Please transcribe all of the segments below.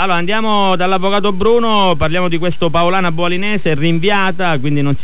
Allora andiamo dall'avvocato Bruno, parliamo di questo Paolana Bovalinese rinviata, quindi non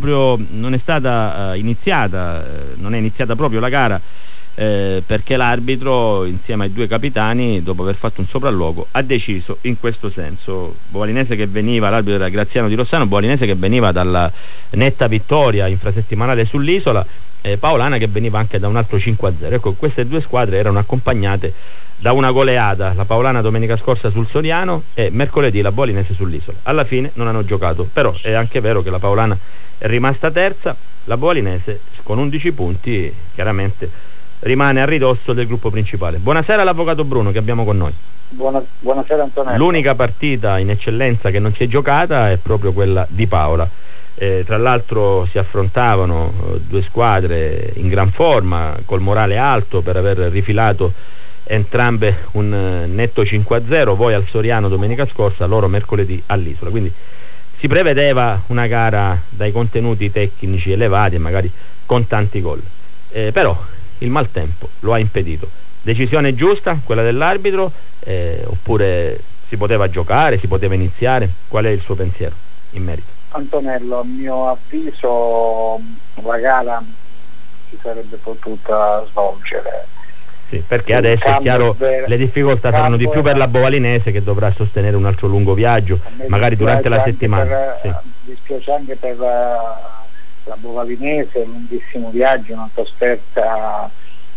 è stata iniziata, non è iniziata proprio la gara, perché l'arbitro insieme ai due capitani, dopo aver fatto un sopralluogo, ha deciso in questo senso. Bovalinese che veniva, l'arbitro era Graziano Di Rossano, Bovalinese che veniva dalla netta vittoria infrasettimanale sull'Isola, Paolana che veniva anche da un altro 5-0. Ecco, queste due squadre erano accompagnate da una goleada, la Paolana domenica scorsa sul Soriano e mercoledì la Bovalinese sull'Isola. Alla fine non hanno giocato, però è anche vero che la Paolana è rimasta terza, la Bovalinese con 11 punti chiaramente rimane a ridosso del gruppo principale. Buonasera all'avvocato Bruno che abbiamo con noi. Buonasera Antonello. L'unica partita in eccellenza che non si è giocata è proprio quella di Paola. Tra l'altro si affrontavano due squadre in gran forma, col morale alto per aver rifilato entrambe un netto 5-0, voi al Soriano domenica scorsa, loro mercoledì all'Isola, quindi si prevedeva una gara dai contenuti tecnici elevati e magari con tanti gol, però il maltempo lo ha impedito. Decisione giusta quella dell'arbitro, oppure si poteva giocare, si poteva iniziare? Qual è il suo pensiero in merito? Antonello, a mio avviso la gara si sarebbe potuta svolgere. Sì, perché adesso è chiaro le difficoltà saranno di più per la Bovalinese che dovrà sostenere un altro lungo viaggio, magari durante la settimana. Sì. Dispiace anche per la Bovalinese, un lunghissimo viaggio, una trasferta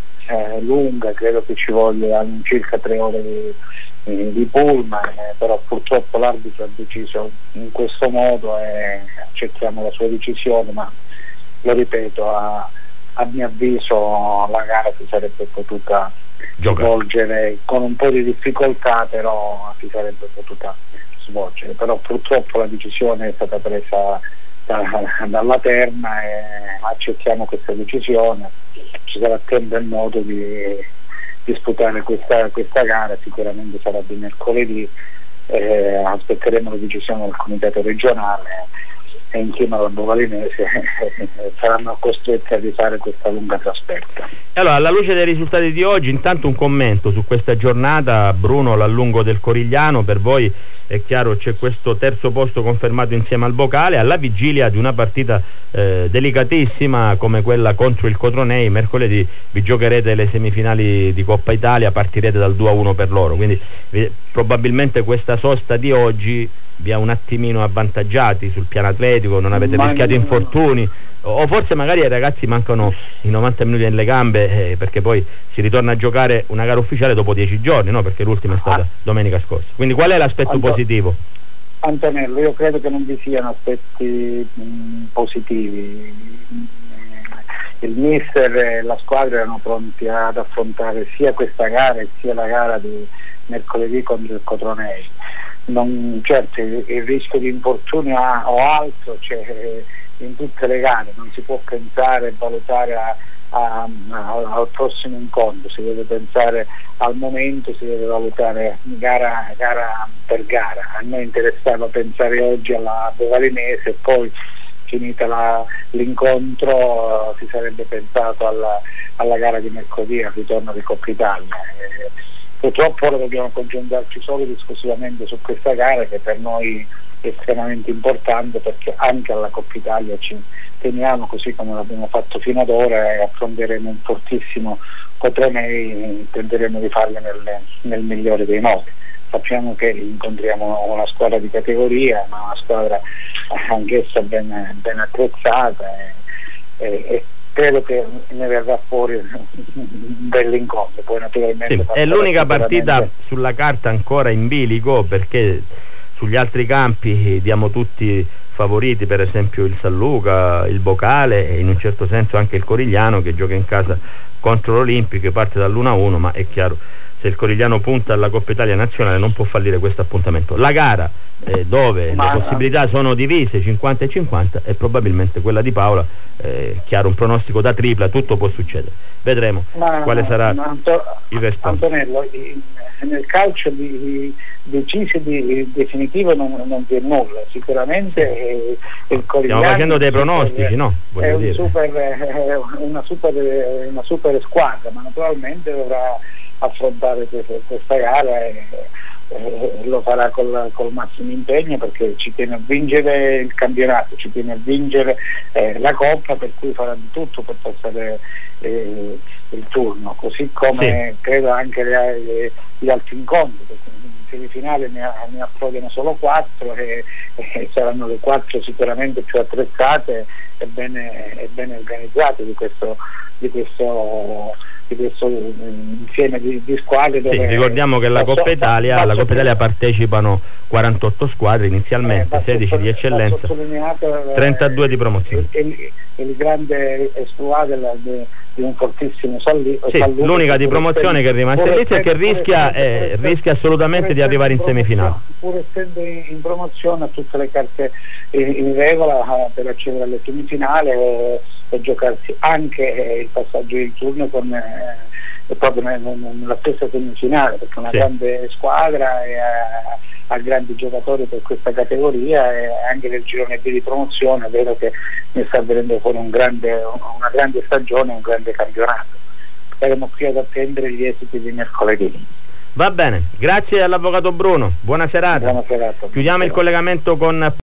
lunga, credo che ci voglia circa 3 ore di pullman, però purtroppo l'arbitro ha deciso in questo modo e accettiamo la sua decisione, ma lo ripeto, a mio avviso la gara si sarebbe potuta svolgere con un po' di difficoltà, però si sarebbe potuta svolgere, però purtroppo la decisione è stata presa dalla Terna e accettiamo questa decisione. Ci sarà tempo e modo di disputare questa gara, sicuramente sarà di mercoledì, aspetteremo la decisione del comitato regionale e insieme alla Bovalinese saranno costretti a rifare questa lunga trasferta. Allora, alla luce dei risultati di oggi, intanto un commento su questa giornata. Bruno, l'allungo del Corigliano, per voi è chiaro c'è questo terzo posto confermato insieme al Bocale, alla vigilia di una partita delicatissima come quella contro il Cotronei. Mercoledì vi giocherete le semifinali di Coppa Italia, partirete dal 2-1 per loro, quindi probabilmente questa sosta di oggi vi ha un attimino avvantaggiati sul piano atletico, non avete rischiato infortuni, o forse magari ai ragazzi mancano i 90 minuti nelle gambe, perché poi si ritorna a giocare una gara ufficiale dopo 10 giorni, no? Perché l'ultima è stata domenica scorsa. Quindi qual è l'aspetto positivo? Antonello, io credo che non vi siano aspetti positivi. Il mister e la squadra erano pronti ad affrontare sia questa gara sia la gara di mercoledì contro il Cotronei. Certo, il rischio di infortunio o altro c'è in tutte le gare, non si può pensare e valutare al prossimo incontro, si deve pensare al momento, si deve valutare gara per gara. A me interessava pensare oggi alla Bovalinese e poi finita l'incontro si sarebbe pensato alla gara di mercoledì, al ritorno di Coppa Italia. Purtroppo ora dobbiamo concentrarci solo ed esclusivamente su questa gara, che per noi è estremamente importante, perché anche alla Coppa Italia ci teniamo, così come l'abbiamo fatto fino ad ora, e affronteremo un fortissimo Cotronei, tenteremo di farlo nel migliore dei modi. Sappiamo che incontriamo una squadra di categoria, ma una squadra anch'essa ben attrezzata e credo che ne verrà fuori un bell'incontro. Poi naturalmente è l'unica partita sulla carta ancora in bilico, perché sugli altri campi diamo tutti favoriti, per esempio il San Luca, il Bocale e in un certo senso anche il Corigliano, che gioca in casa contro l'Olimpico e parte dall'1-1, ma è chiaro, se il Corigliano punta alla Coppa Italia nazionale non può fallire questo appuntamento. La gara dove le possibilità sono divise 50 e 50 è probabilmente quella di Paola, chiaro, un pronostico da tripla, tutto può succedere, vedremo quale sarà il resto. Antonello, nel calcio deciso e definitivo non c'è nulla, sicuramente il Corigliano stiamo facendo dei pronostici, no? È una super squadra, ma naturalmente dovrà affrontare questa gara lo farà col massimo impegno, perché ci tiene a vincere il campionato, ci tiene a vincere la Coppa, per cui farà di tutto per passare il turno, così come credo anche gli altri incontri, perché in semifinale ne approdano solo 4 e saranno le 4 sicuramente più attrezzate e bene organizzate di questo insieme di squadre. Dove ricordiamo che la Coppa Italia partecipano 48 squadre inizialmente, 16 di eccellenza, 32 di promozione. Il grande esploit di un fortissimo Salluto. L'unica di promozione che è rimasta inizio e che rischia assolutamente di arrivare in semifinale. Pur essendo in promozione, ha tutte le carte in regola per accedere alle semifinali e giocarsi anche il passaggio di turno proprio nella stessa semifinale, perché è una grande squadra e ha grandi giocatori per questa categoria, e anche nel girone B di promozione vedo che ne sta venendo fuori una grande stagione, un grande campionato. Saremo qui ad attendere gli esiti di mercoledì. Va bene, grazie all'avvocato Bruno, buona serata. Buona serata. Chiudiamo il collegamento con